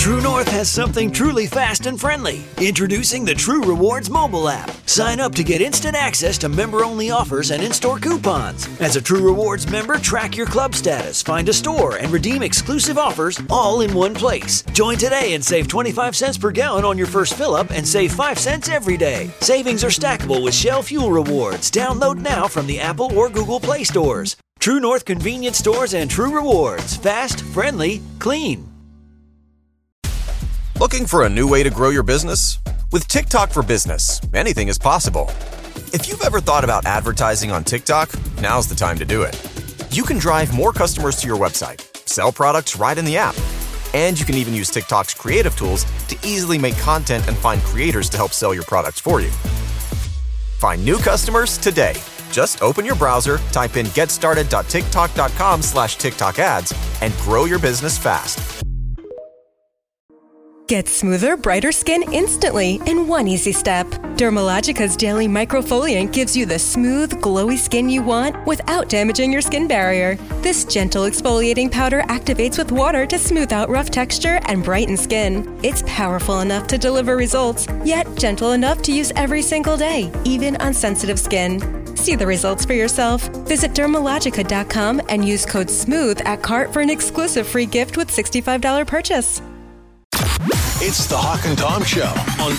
True North has something truly fast and friendly. Introducing the True Rewards mobile app. Sign up to get instant access to member-only offers and in-store coupons. As a True Rewards member, track your club status, find a store, and redeem exclusive offers all in one place. Join today and save 25 cents per gallon on your first fill-up and save 5 cents every day. Savings are stackable with Shell Fuel Rewards. Download now from the Apple or Google Play stores. True North convenience stores and True Rewards. Fast, friendly, clean. Looking for a new way to grow your business? With TikTok for Business, anything is possible. If you've ever thought about advertising on TikTok, now's the time to do it. You can drive more customers to your website, sell products right in the app, and you can even use TikTok's creative tools to easily make content and find creators to help sell your products for you. Find new customers today. Just open your browser, type in getstarted.tiktok.com/TikTok ads, and grow your business fast. Get smoother, brighter skin instantly in one easy step. Dermalogica's daily microfoliant gives you the smooth, glowy skin you want without damaging your skin barrier. This gentle exfoliating powder activates with water to smooth out rough texture and brighten skin. It's powerful enough to deliver results, yet gentle enough to use every single day, even on sensitive skin. See the results for yourself. Visit Dermalogica.com and use code SMOOTH at cart for an exclusive free gift with $65 purchase. It's the Hawk and Tom Show on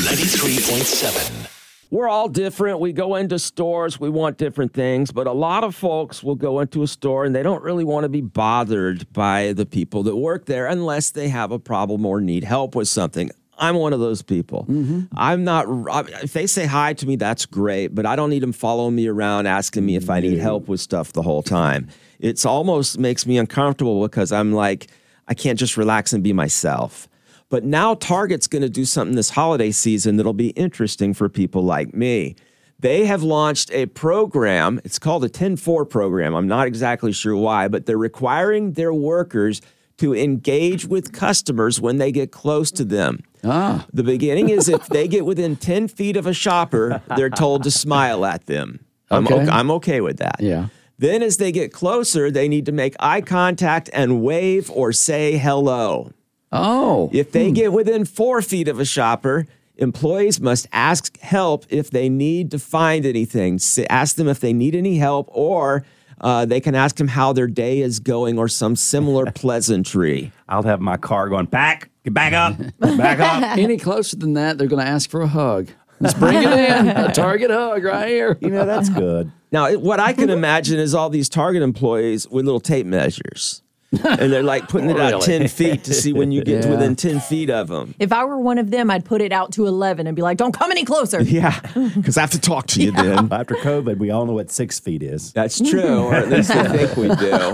B93.7. We're all different. We go into stores. We want different things. But a lot of folks will go into a store and they don't really want to be bothered by the people that work there unless they have a problem or need help with something. I'm one of those people. I'm not, if they say hi to me, that's great, but I don't need them following me around asking me if I need help with stuff the whole time. It's almost makes me uncomfortable because I'm like, I can't just relax and be myself. But now Target's going to do something this holiday season that'll be interesting for people like me. They have launched a program. It's called a 10-4 program. I'm not exactly sure why, but they're requiring their workers to engage with customers when they get close to them. The beginning is if they get within 10 feet of a shopper, they're told to smile at them. I'm okay with that. Yeah. Then as they get closer, they need to make eye contact and wave or say hello. Oh. If they get within 4 feet of a shopper, employees must ask help if they need to find anything. Ask them if they need any help, or they can ask them how their day is going or some similar pleasantry. I'll have my car going, back up, back up. Any closer than that, they're going to ask for a hug. Let's bring it in. A Target hug right here. You know, that's good. Now, what I can imagine is all these Target employees with little tape measures. And they're like putting it out 10 feet to see when you get to within 10 feet of them. If I were one of them, I'd put it out to 11 and be like, don't come any closer. Yeah, because I have to talk to you then. After COVID, we all know what 6 feet is. That's true, or at least I think we do.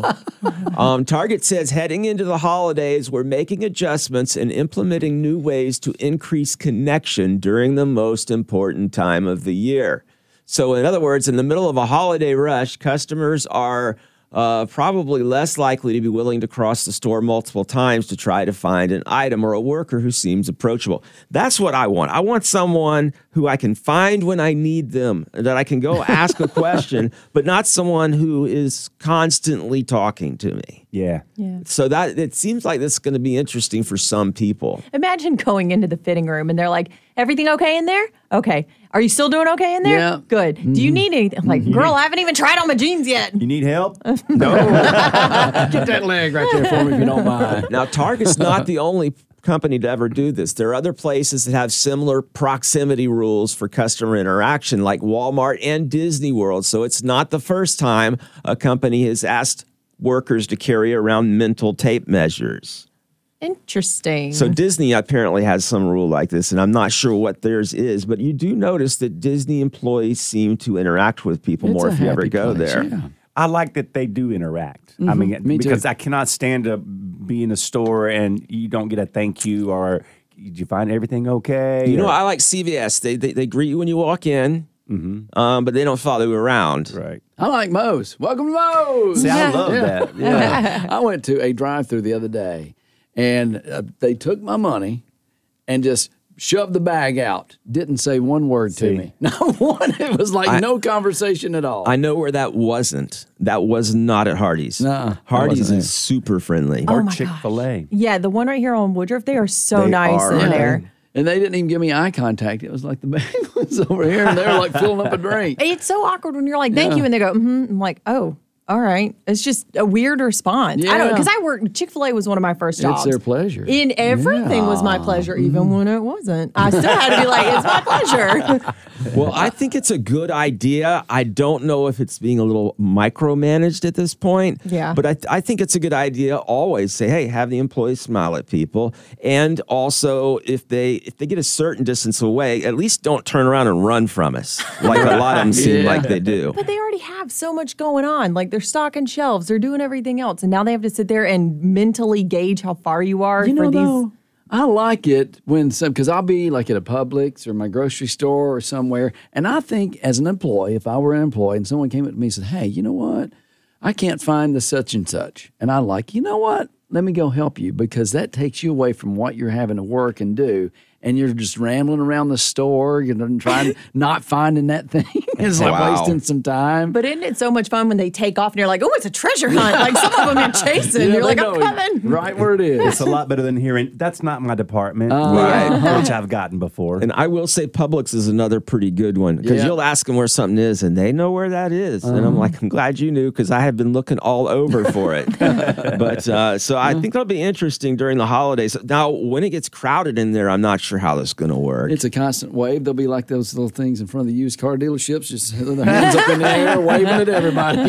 Target says heading into the holidays, we're making adjustments and implementing new ways to increase connection during the most important time of the year. So in other words, in the middle of a holiday rush, customers are probably less likely to be willing to cross the store multiple times to try to find an item or a worker who seems approachable. That's what I want. I want someone who I can find when I need them, that I can go ask a question, but not someone who is constantly talking to me. Yeah. So that it seems like this is going to be interesting for some people. Imagine going into the fitting room and they're like, everything okay in there? Okay. Are you still doing okay in there? Yeah. Good. Do you need anything? I'm like, girl, I haven't even tried on my jeans yet. You need help? No. Get that leg right there for me if you don't mind. Now, Target's not the only company to ever do this. There are other places that have similar proximity rules for customer interaction, like Walmart and Disney World. So it's not the first time a company has asked workers to carry around mental tape measures. Interesting. So Disney apparently has some rule like this, and I'm not sure what theirs is, but you do notice that Disney employees seem to interact with people more if you ever go there. Yeah. I like that they do interact. I mean, Me too. because I cannot stand to be in a store and you don't get a thank you or did you find everything okay? You know, I like CVS. They greet you when you walk in, but they don't follow you around. Right. I like Moe's. Welcome to Moe's. See, I love that. Yeah. I went to a drive-thru the other day, and they took my money and just shoved the bag out. Didn't say one word to me. Not one. It was like no conversation at all. I know where that wasn't. That was not at Hardee's. Nuh-uh, Hardee's wasn't is super friendly. Oh Or my Chick-fil-A. Yeah, the one right here on Woodruff, they are so They nice are. in there. And they didn't even give me eye contact. It was like the bag was over here, and they were like filling up a drink. It's so awkward when you're like, thank you, and they go, I'm like, oh, all right. It's just a weird response. I don't, Yeah. because I worked, Chick-fil-A was one of my first jobs. It's their pleasure. And everything was my pleasure, even when it wasn't. I still had to be like, it's my pleasure. Well, I think it's a good idea. I don't know if it's being a little micromanaged at this point. Yeah. But I think it's a good idea. Always say, hey, have the employees smile at people. And also, if they get a certain distance away, at least don't turn around and run from us, like a lot of them seem like they do. But they already have so much going on. Like they're stocking shelves, they're doing everything else. And now they have to sit there and mentally gauge how far you are You for know, these. though, I like it when because I'll be like at a Publix or my grocery store or somewhere, and I think as an employee, if I were an employee and someone came up to me and said, hey, you know what? I can't find the such and such. And I like, you know what? Let me go help you, because that takes you away from what you're having to work and do. And you're just rambling around the store, you're trying not finding that thing. It's like Wow. wasting some time. But isn't it so much fun when they take off and you're like, oh, it's a treasure hunt. Like some of them are chasing. Yeah, You're they like, know I'm coming. right where it is. It's a lot better than hearing, that's not my department, Right. which I've gotten before. And I will say Publix is another pretty good one, because Yeah. you'll ask them where something is and they know where that is. And I'm like, I'm glad you knew, because I have been looking all over for it. But so I think that'll be interesting during the holidays. Now, when it gets crowded in there, I'm not sure how this is going to work. It's a constant wave. They'll be like those little things in front of the used car dealerships, just with their hands up in the air, waving at everybody.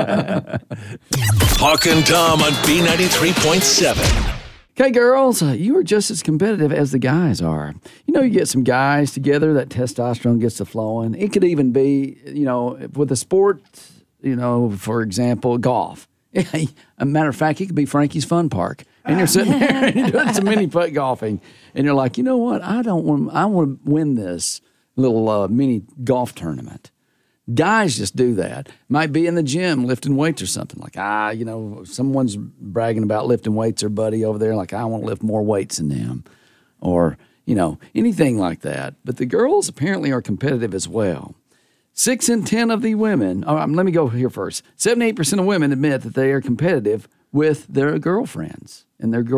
Hawk and Tom on B93.7. Okay, girls, you are just as competitive as the guys are. You know, you get some guys together, that testosterone gets to flowing. It could even be, you know, with a sport, you know, for example, golf. A matter of fact, it could be Frankie's Fun Park. And you're sitting there and you're doing some mini putt golfing. And you're like, you know what? I want to win this little mini golf tournament. Guys just do that. Might be in the gym lifting weights or something. Like, you know, someone's bragging about lifting weights, their buddy over there. Like, I want to lift more weights than them. Or, you know, anything like that. But the girls apparently are competitive as well. 6 in 10 of the women, let me go here first. 78% of women admit that they are competitive with their girlfriends and their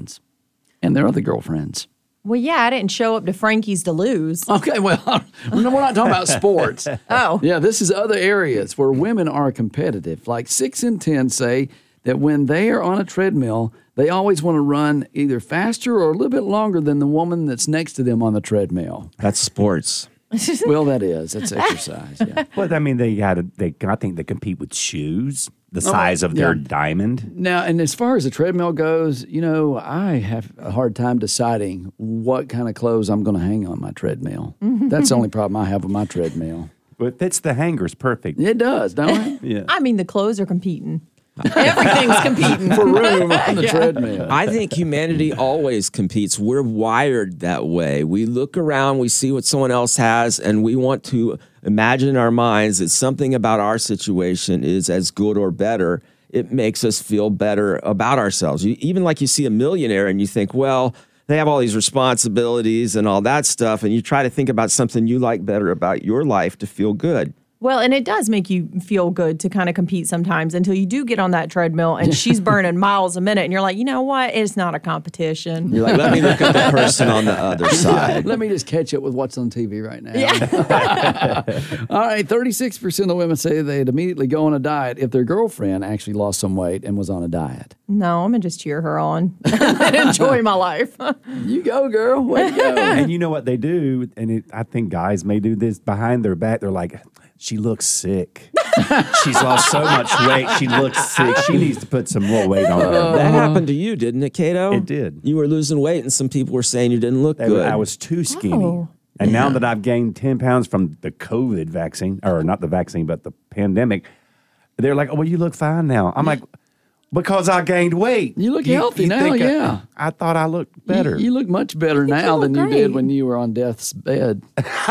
other girlfriends. Well, yeah, I didn't show up to Frankie's to lose. Okay, well, we're not talking about sports. Oh. Yeah, this is other areas where women are competitive. Like 6 in 10 say that when they are on a treadmill, they always want to run either faster or a little bit longer than the woman that's next to them on the treadmill. That's sports. Well, that's exercise, yeah. But I mean, I think they compete with shoes, the size of their yeah. diamond. Now, and as far as the treadmill goes, you know, I have a hard time deciding what kind of clothes I'm going to hang on my treadmill. That's the only problem I have with my treadmill. But it fits the hangers perfect. It does, don't it? Yeah. I mean, the clothes are competing. Everything's competing. For room on the treadmill. I think humanity always competes. We're wired that way. We look around, we see what someone else has, and we want to imagine in our minds that something about our situation is as good or better. It makes us feel better about ourselves. Even like you see a millionaire and you think, well, they have all these responsibilities and all that stuff, and you try to think about something you like better about your life to feel good. Well, and it does make you feel good to kind of compete sometimes until you do get on that treadmill and she's burning miles a minute and you're like, you know what? It's not a competition. You're like, let me look at the person on the other side. Let me just catch up with what's on TV right now. Yeah. All right, 36% of women say they'd immediately go on a diet if their girlfriend actually lost some weight and was on a diet. No, I'm going to just cheer her on and enjoy my life. You go, girl. Way to go. And you know what they do, and I think guys may do this behind their back. They're like, she looks sick. She's lost so much weight. She looks sick. She needs to put some more weight on her. That happened to you, didn't it, Cato? It did. You were losing weight, and some people were saying you didn't look good. I was too skinny. Oh. And now that I've gained 10 pounds from the COVID vaccine, or not the vaccine, but the pandemic, they're like, oh, well, you look fine now. I'm like, because I gained weight. You look healthy now, think yeah. I thought I looked better. You look much better now look than you great. did when you were on death's bed.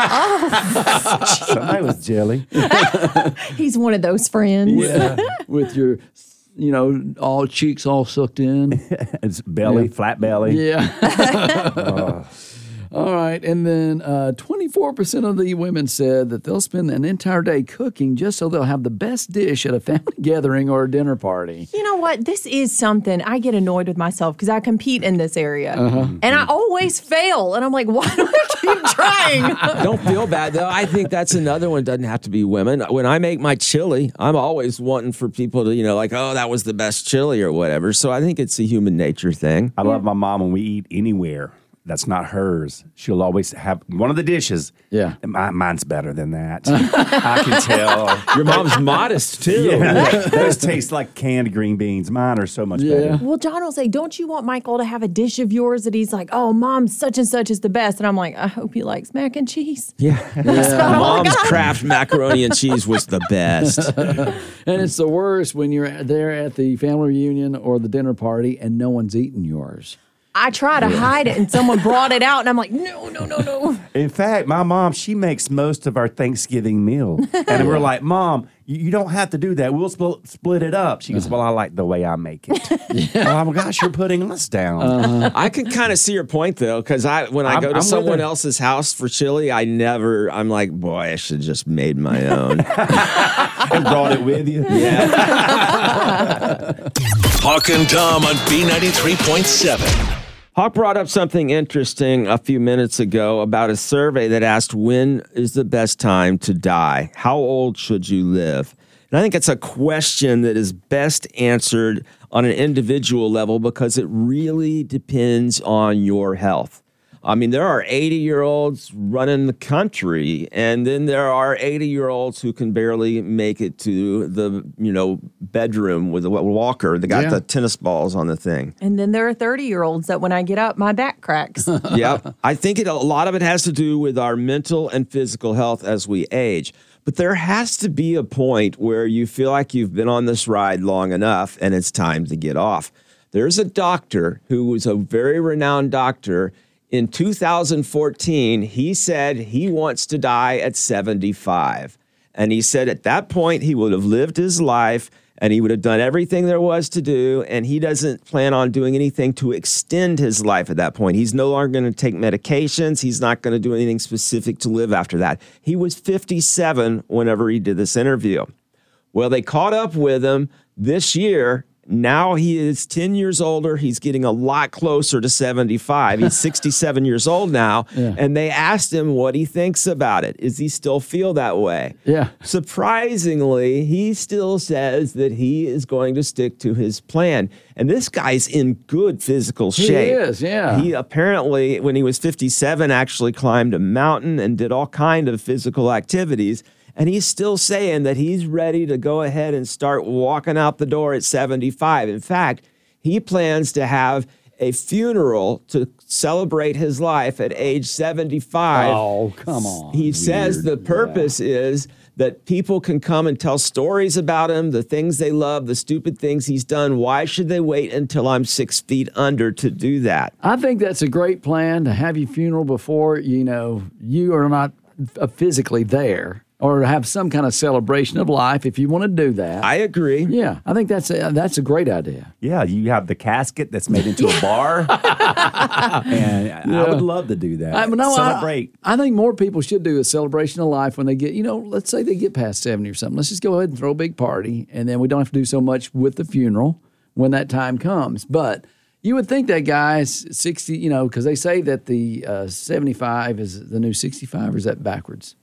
Somebody was jelly. He's one of those friends. Yeah. With your, you know, all cheeks all sucked in. It's belly, flat belly. Yeah. All right. And then 24% of the women said that they'll spend an entire day cooking just so they'll have the best dish at a family gathering or a dinner party. You know what? This is something I get annoyed with myself because I compete in this area. And I always fail. And I'm like, why do I keep trying? Don't feel bad, though. I think that's another one. Doesn't have to be women. When I make my chili, I'm always wanting for people to, like, oh, that was the best chili or whatever. So I think it's a human nature thing. I love my mom when we eat anywhere that's not hers. She'll always have one of the dishes. Yeah. Mine's better than that. I can tell. Your mom's modest, too. Yeah, those taste like canned green beans. Mine are so much better. Well, John will say, don't you want Michael to have a dish of yours that he's like, oh, Mom, such and such is the best. And I'm like, I hope he likes mac and cheese. Yeah. Mom's Kraft macaroni and cheese was the best. And it's the worst when you're there at the family reunion or the dinner party and no one's eating yours. I try to hide it and someone brought it out and I'm like, no. In fact, my mom, she makes most of our Thanksgiving meal. And we're like, Mom, you don't have to do that. We'll split it up. She goes, well, I like the way I make it. Oh, my gosh, you're putting us down. I can kind of see your point, though, because when I go to someone else's house for chili, I'm like, boy, I should have just made my own. And brought it with you. Yeah. Hawk and Tom on B93.7. Hawk brought up something interesting a few minutes ago about a survey that asked when is the best time to die? How old should you live? And I think it's a question that is best answered on an individual level because it really depends on your health. I mean, there are 80-year-olds running the country, and then there are 80-year-olds who can barely make it to the, bedroom with a walker. They got the tennis balls on the thing. And then there are 30-year-olds that when I get up, my back cracks. Yep. I think a lot of it has to do with our mental and physical health as we age. But there has to be a point where you feel like you've been on this ride long enough and it's time to get off. There's a doctor who was a very renowned doctor. In 2014, he said he wants to die at 75. And he said at that point, he would have lived his life and he would have done everything there was to do. And he doesn't plan on doing anything to extend his life at that point. He's no longer going to take medications. He's not going to do anything specific to live after that. He was 57 whenever he did this interview. Well, they caught up with him this year. Now he is 10 years older. He's getting a lot closer to 75. He's 67 years old now. Yeah. And they asked him what he thinks about it. Does he still feel that way? Yeah. Surprisingly, he still says that he is going to stick to his plan. And this guy's in good physical shape. He is, yeah. He apparently, when he was 57, actually climbed a mountain and did all kind of physical activities. And he's still saying that he's ready to go ahead and start walking out the door at 75. In fact, he plans to have a funeral to celebrate his life at age 75. Oh, come on. He says the purpose is that people can come and tell stories about him, the things they love, the stupid things he's done. Why should they wait until I'm 6 feet under to do that? I think that's a great plan to have your funeral before, you are not physically there. Or have some kind of celebration of life if you want to do that. I agree. Yeah, I think that's a great idea. Yeah, you have the casket that's made into a bar. And I would love to do that. Celebrate. I think more people should do a celebration of life when they get, let's say they get past 70 or something. Let's just go ahead and throw a big party, and then we don't have to do so much with the funeral when that time comes. But you would think that guys 60, because they say that the 75 is the new 65, or is that backwards?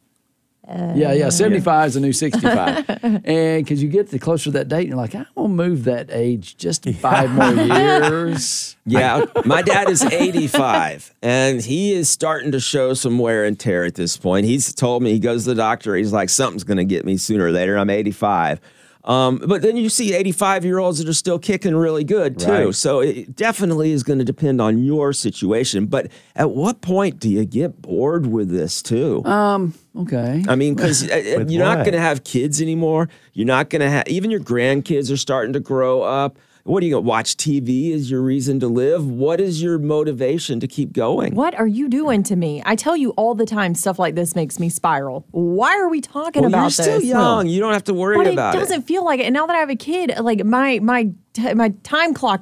75 is the new 65. And because you get closer to that date, and you're like, I want to move that age just 5 more years. Yeah, my dad is 85, and he is starting to show some wear and tear at this point. He's told me, he goes to the doctor, he's like, something's going to get me sooner or later. I'm 85. But then you see 85-year-olds that are still kicking really good, too. Right. So it definitely is going to depend on your situation. But at what point do you get bored with this, too? Okay. I mean, because you're not going to have kids anymore. You're not going to have, even your grandkids are starting to grow up. What are you going to watch TV as your reason to live? What is your motivation to keep going? What are you doing to me? I tell you all the time, stuff like this makes me spiral. Why are we talking about this? You're still young. You don't have to worry about it. But it doesn't feel like it. And now that I have a kid, like my time clock is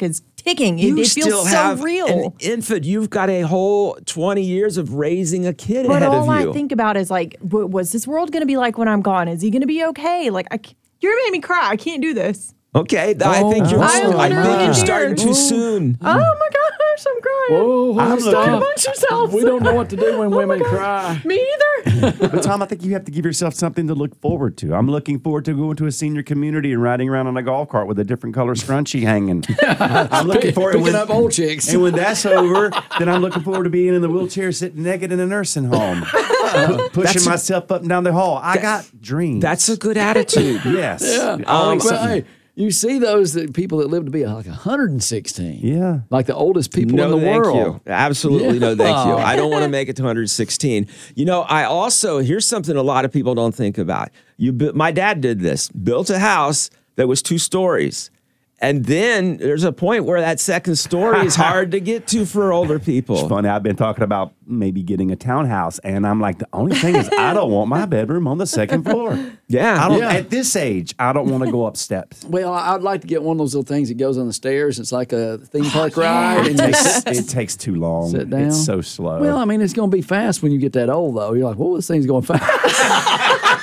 ticking. You It still feels so have real. an infant. You've got a whole 20 years of raising a kid But ahead all of you. I think about is like, what's this world going to be like when I'm gone? Is he going to be okay? Like, you're making me cry. I can't do this. Okay, I think you're starting too soon. Oh my gosh, I'm crying. Whoa, Stop yourself. We don't know what to do when women cry. Me either. But Tom, I think you have to give yourself something to look forward to. I'm looking forward to going to a senior community and riding around on a golf cart with a different color scrunchie hanging. I'm looking forward to Picking up old chicks. And when that's over, then I'm looking forward to being in the wheelchair, sitting naked in a nursing home, pushing myself up and down the hall. I got dreams. That's a good attitude. Yes. Yeah. Always Well, something. hey, you see those people that live to be like 116. Yeah. Like the oldest people in the thank world. you. Absolutely no thank you. Oh. I don't want to make it to 116. I also, here's something a lot of people don't think about. My dad did this, built a house that was 2 stories. And then there's a point where that second story is hard to get to for older people. It's funny. I've been talking about maybe getting a townhouse, and I'm like, the only thing is I don't want my bedroom on the second floor. Yeah. At this age, I don't want to go up steps. Well, I'd like to get one of those little things that goes on the stairs. It's like a theme park ride. And It takes too long. Sit down. It's so slow. Well, I mean, it's going to be fast when you get that old, though. You're like, whoa, this thing's going fast.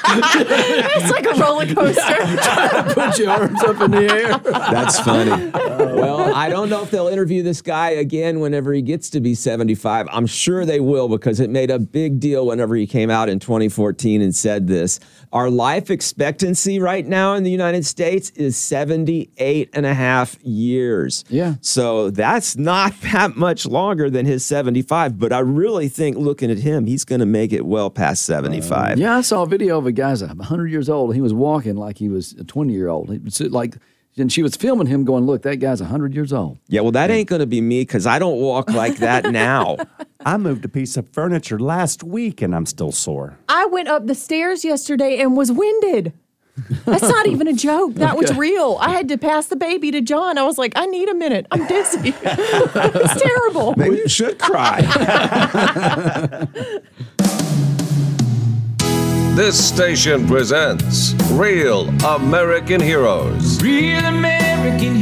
It's like a roller coaster. Put your arms up in the air. That's funny. Well, I don't know if they'll interview this guy again whenever he gets to be 75. I'm sure they will, because it made a big deal whenever he came out in 2014 and said this. Our life expectancy right now in the United States is 78 and a half years. Yeah. So that's not that much longer than his 75. But I really think, looking at him, he's going to make it well past 75. Yeah, I saw a video of a guy's 100 years old. And he was walking like he was a 20-year-old. And she was filming him going, look, that guy's 100 years old. Yeah, well, that ain't going to be me, because I don't walk like that now. I moved a piece of furniture last week, and I'm still sore. I went up the stairs yesterday and was winded. That's not even a joke. That was real. I had to pass the baby to John. I was like, I need a minute. I'm dizzy. It's terrible. Maybe you should cry. This station presents Real American Heroes. Real American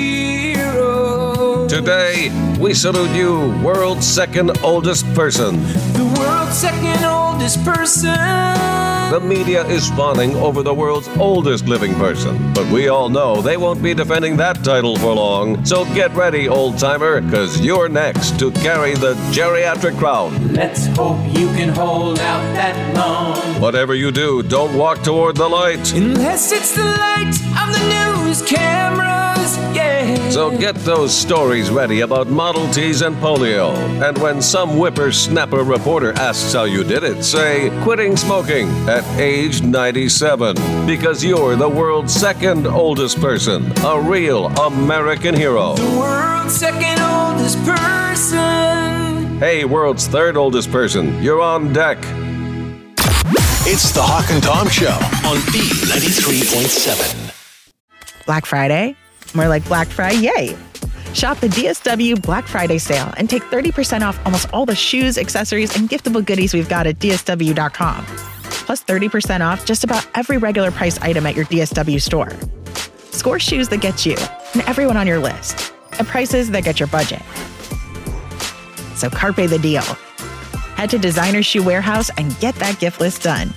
hero. Today, we salute you, world's second oldest person. The world's second oldest person. The media is fawning over the world's oldest living person, but we all know they won't be defending that title for long. So get ready, old-timer, because you're next to carry the geriatric crown. Let's hope you can hold out that long. Whatever you do, don't walk toward the light. Unless it's the light of the news cameras, yeah. So get those stories ready about Model Ts and polio. And when some whippersnapper reporter asks how you did it, say, quitting smoking at age 97. Because you're the world's second oldest person. A real American hero. The world's second oldest person. Hey, world's third oldest person, you're on deck. It's the Hawk and Tom Show on B93.7. Black Friday? More like Black Friday, yay! Shop the DSW Black Friday sale and take 30% off almost all the shoes, accessories, and giftable goodies we've got at DSW.com. Plus 30% off just about every regular price item at your DSW store. Score shoes that get you and everyone on your list at prices that get your budget. So carpe the deal. Head to Designer Shoe Warehouse and get that gift list done.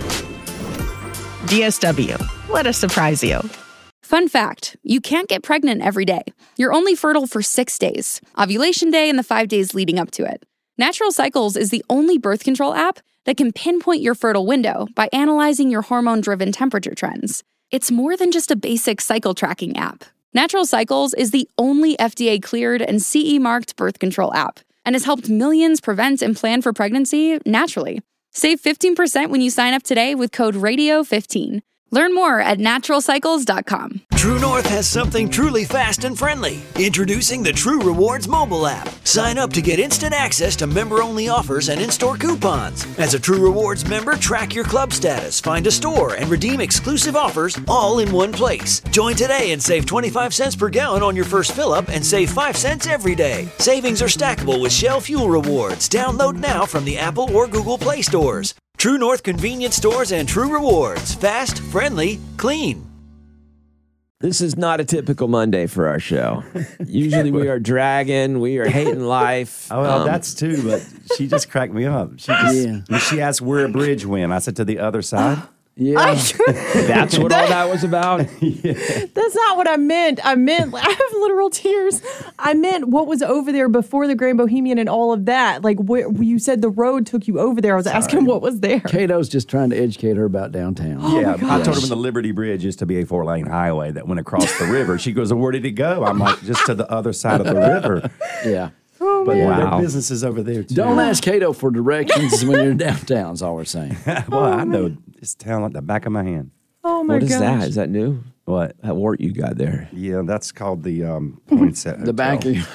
DSW. Let us surprise you. Fun fact, you can't get pregnant every day. You're only fertile for 6 days, ovulation day and the 5 days leading up to it. Natural Cycles is the only birth control app that can pinpoint your fertile window by analyzing your hormone-driven temperature trends. It's more than just a basic cycle tracking app. Natural Cycles is the only FDA-cleared and CE-marked birth control app and has helped millions prevent and plan for pregnancy naturally. Save 15% when you sign up today with code RADIO15. Learn more at naturalcycles.com. True North has something truly fast and friendly. Introducing the True Rewards mobile app. Sign up to get instant access to member-only offers and in-store coupons. As a True Rewards member, track your club status, find a store, and redeem exclusive offers all in one place. Join today and save 25 cents per gallon on your first fill-up and save 5 cents every day. Savings are stackable with Shell Fuel Rewards. Download now from the Apple or Google Play stores. True North convenience stores and True Rewards. Fast, friendly, clean. This is not a typical Monday for our show. Usually we are dragging, we are hating life. Oh, well, that's too, but she just cracked me up. She asked where a bridge went. I said to the other side. Yeah. That's what all that was about? That's not what I meant. I have literal tears. I meant what was over there before the Grand Bohemian and all of that. Like, where you said the road took you over there. I was asking what was there. Cato's just trying to educate her about downtown. Yeah, I told her when the Liberty Bridge used to be a 4-lane highway that went across the river. She goes, well, where did it go? I'm like, just to the other side of the river. Yeah. Oh, But man. their business is over there, too. Don't ask Cato for directions when you're downtown, is all we're saying. Well, I know this town like the back of my hand. Oh, my What is gosh. that? Is that new? What? That wart you got there. Yeah, that's called the Poinsett The back of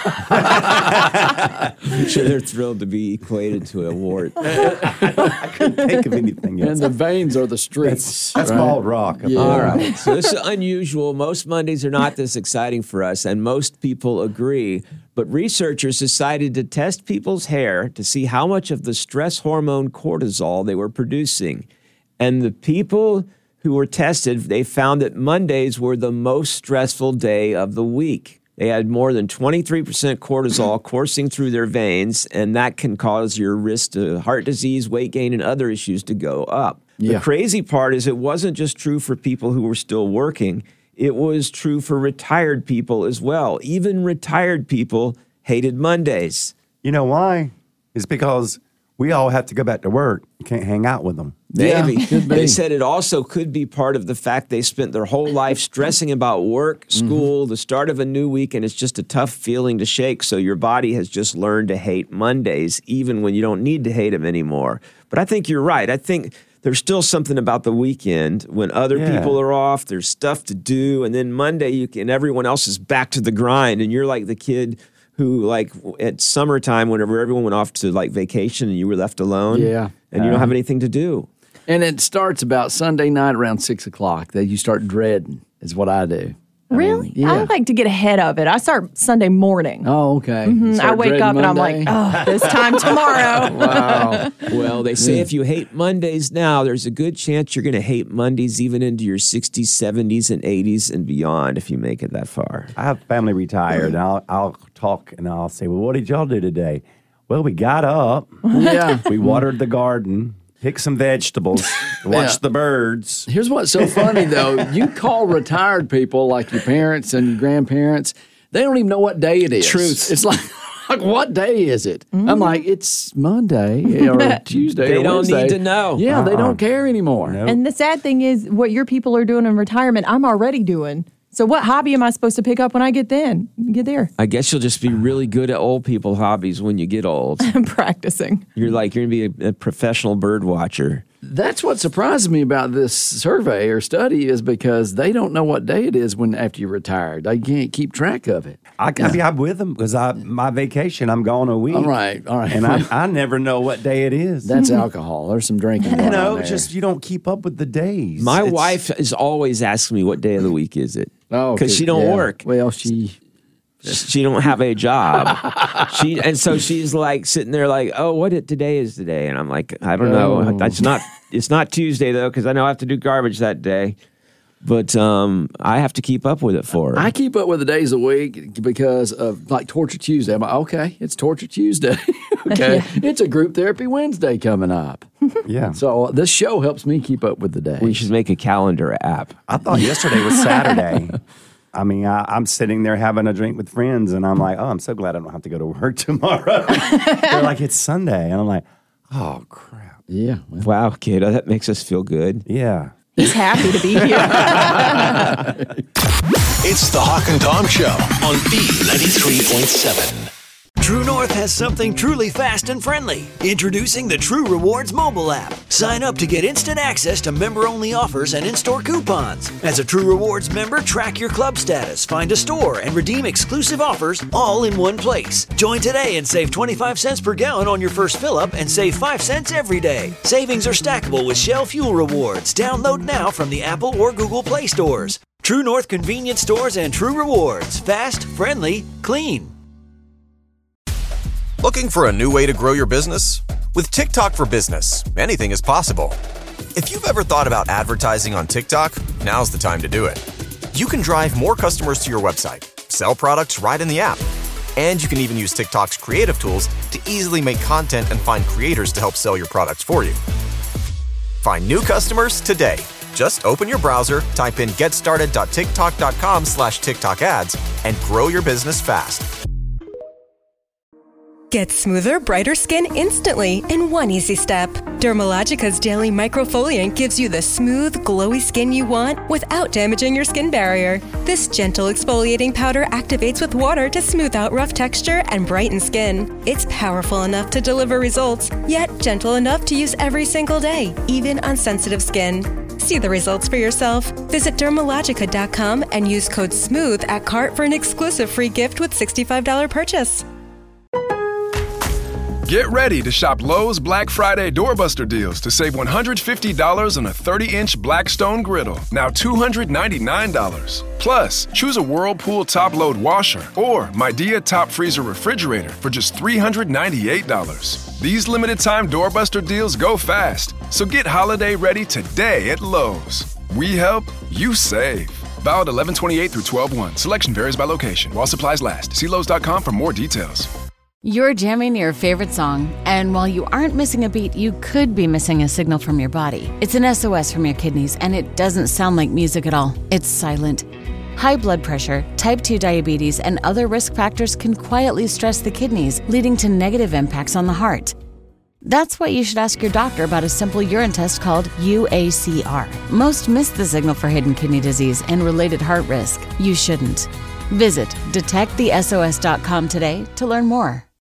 I'm sure they're thrilled to be equated to a wart. I couldn't think of anything else. And the veins are the streets. That's right? Bald Rock. Yeah. All right. So this is unusual. Most Mondays are not this exciting for us, and most people agree. But researchers decided to test people's hair to see how much of the stress hormone cortisol they were producing. And the people who were tested, they found that Mondays were the most stressful day of the week. They had more than 23% cortisol coursing through their veins, and that can cause your risk to heart disease, weight gain, and other issues to go up. Yeah. The crazy part is it wasn't just true for people who were still working. It was true for retired people as well. Even retired people hated Mondays. You know why? It's because we all have to go back to work. You can't hang out with them. Maybe. Yeah, could be. They said it also could be part of the fact they spent their whole life stressing about work, school, the start of a new week, and it's just a tough feeling to shake. So your body has just learned to hate Mondays, even when you don't need to hate them anymore. But I think you're right. I think there's still something about the weekend when other people are off, there's stuff to do, and then Monday and everyone else is back to the grind, and you're like the kid who, like, at summertime, whenever everyone went off to, like, vacation and you were left alone, and you don't have anything to do. And it starts about Sunday night around 6 o'clock that you start dreading, is what I do. Really? Yeah. I like to get ahead of it. I start Sunday morning. Oh, okay. I wake up and I'm like, oh, this time tomorrow. Wow. Well, they say if you hate Mondays now, there's a good chance you're going to hate Mondays even into your 60s, 70s, and 80s and beyond if you make it that far. I have family retired, and I'll talk, and I'll say, well, what did y'all do today? Well, we got up. Yeah. We watered the garden. Pick some vegetables, watch the birds. Here's what's so funny, though. You call retired people like your parents and your grandparents, they don't even know what day it is. Truth. It's like what day is it? I'm like, it's Monday or Tuesday They or don't Wednesday. need to know. Yeah, they don't care anymore. And the sad thing is, what your people are doing in retirement, I'm already doing. So what hobby am I supposed to pick up when I get there? I guess you'll just be really good at old people hobbies when you get old. I'm practicing. You're going to be a professional bird watcher. That's what surprised me about this survey or study is because they don't know what day it is after you're retired. They can't keep track of it. I'm with them because my vacation, I'm gone a week. All right. And I never know what day it is. That's alcohol. There's some drinking going on there. Just you don't keep up with the days. My wife is always asking me what day of the week is it. Oh, because she don't work. Well, she don't have a job. So she's like sitting there like, oh, today is today? And I'm like, I don't know. It's not Tuesday though, because I know I have to do garbage that day. But I have to keep up with it for her. I keep up with the days of the week because of like Torture Tuesday. I'm like, okay, it's Torture Tuesday. Okay, it's a group therapy Wednesday coming up. Yeah. So this show helps me keep up with the day. We should make a calendar app. I thought yesterday was Saturday. I mean, I'm sitting there having a drink with friends, and I'm like, oh, I'm so glad I don't have to go to work tomorrow. They're like, it's Sunday. And I'm like, oh, crap. Yeah. Wow, kiddo, that makes us feel good. Yeah. He's happy to be here. It's the Hawk and Tom Show on B93.7. True North has something truly fast and friendly. Introducing the True Rewards mobile app. Sign up to get instant access to member-only offers and in-store coupons. As a True Rewards member, track your club status, find a store, and redeem exclusive offers all in one place. Join today and save 25 cents per gallon on your first fill-up and save 5 cents every day. Savings are stackable with Shell Fuel Rewards. Download now from the Apple or Google Play stores. True North convenience stores and True Rewards. Fast, friendly, clean. Looking for a new way to grow your business? With TikTok for Business, anything is possible. If you've ever thought about advertising on TikTok, now's the time to do it. You can drive more customers to your website, sell products right in the app, and you can even use TikTok's creative tools to easily make content and find creators to help sell your products for you. Find new customers today. Just open your browser, type in getstarted.tiktok.com/TikTok ads, and grow your business fast. Get smoother, brighter skin instantly in one easy step. Dermalogica's Daily Microfoliant gives you the smooth, glowy skin you want without damaging your skin barrier. This gentle exfoliating powder activates with water to smooth out rough texture and brighten skin. It's powerful enough to deliver results, yet gentle enough to use every single day, even on sensitive skin. See the results for yourself. Visit Dermalogica.com and use code SMOOTH at cart for an exclusive free gift with $65 purchase. Get ready to shop Lowe's Black Friday Doorbuster deals to save $150 on a 30-inch Blackstone griddle, now $299. Plus, choose a Whirlpool top-load washer or Midea top freezer refrigerator for just $398. These limited-time doorbuster deals go fast, so get holiday ready today at Lowe's. We help, you save. Valid 11/28 through 12/1. Selection varies by location. While supplies last. See Lowe's.com for more details. You're jamming your favorite song, and while you aren't missing a beat, you could be missing a signal from your body. It's an SOS from your kidneys, and it doesn't sound like music at all. It's silent. High blood pressure, type 2 diabetes, and other risk factors can quietly stress the kidneys, leading to negative impacts on the heart. That's why you should ask your doctor about a simple urine test called UACR. Most miss the signal for hidden kidney disease and related heart risk. You shouldn't. Visit detectthesos.com today to learn more.